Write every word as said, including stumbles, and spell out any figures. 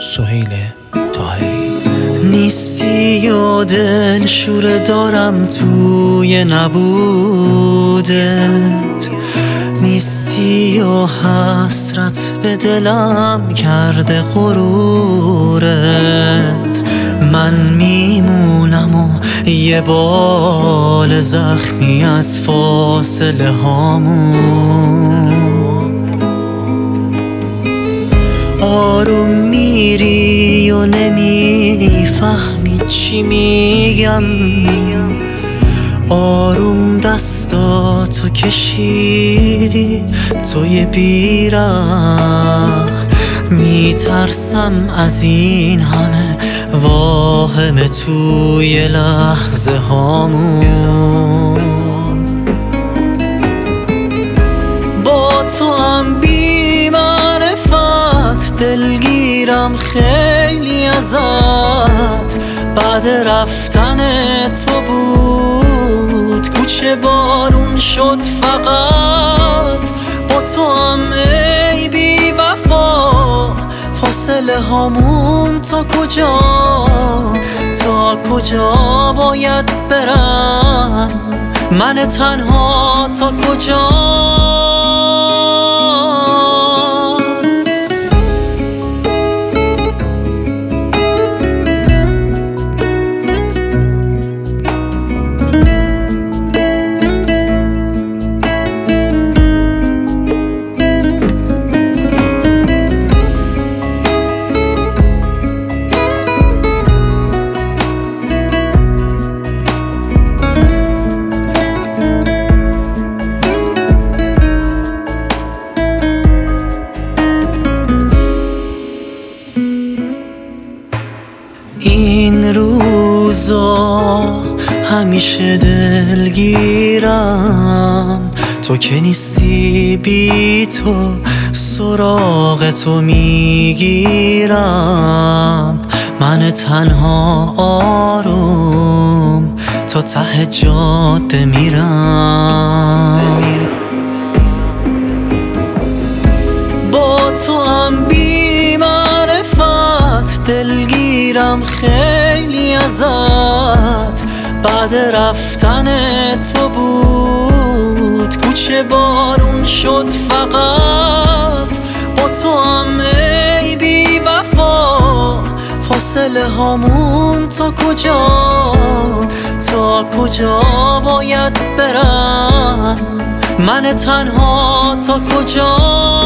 سهیل طاهری. نیستی و دل شوره دارم توی نبودت، نیستی و حسرت به دلم کرده غرورت. من میمونم و یه بال زخمی از فاصله هامون. آروم میری و نمیفهمی چی میگم، آروم دستاتو کشیدی توی بیره. میترسم از این همه واهمه توی لحظه هامون. با تو هم بی معرفت دلگیرم خیلی ازت. بعد رفتن تو بود کوچه بارون شد فقط. با تو هم ای بی وفا فاصله هامون تا کجا، تا کجا باید برم من تنها تا کجا. این روزا همیشه دلگیرم، تو که نیستی بی تو سراغ تو میگیرم. من تنها آروم تا ته جاده میرم. با تو هم بی معرفت دلگیرم خیلی ازت. بعد رفتن تو بود کوچه بارون شد فقط. با تو هم ای بی وفا فاصله هامون تا کجا، تا کجا باید برم من تنها تا کجا.